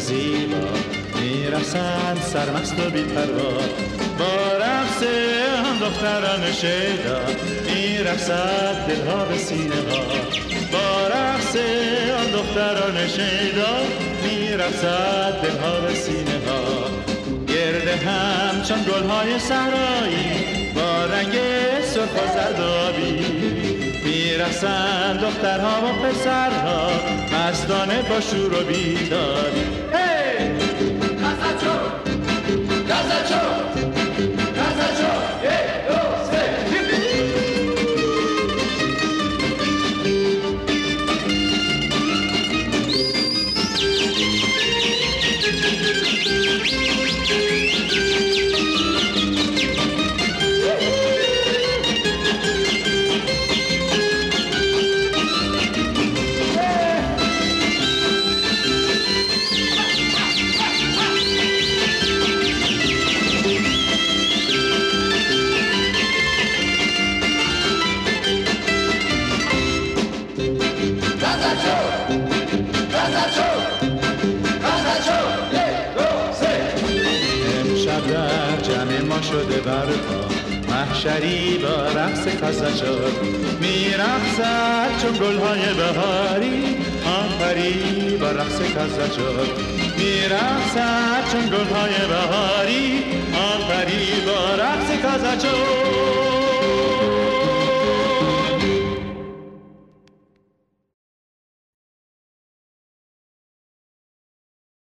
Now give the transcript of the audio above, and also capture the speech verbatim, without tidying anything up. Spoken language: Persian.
زیبا میرقصند سرمست و بی‌پروا. با رقص آن دختران شیدا میرقصد دلها به سینه ها. با رقص آن دختران شیدا میرقصد دلها به سینه ها. گرد هم چون گلهای صحرایی با رنگ سرخ و زرد و آبی میرقصند دخترها و پسرها مستانه با شور و بیداری. هی Casacho, Casacho, Casacho, یک دو سه شده برپا محشری با رقص کازاچور میرقصد چون گلهای بهاری. آفری با رقص کازاچور میرقصد چون گلهای بهاری. آفری با رقص کازاچور.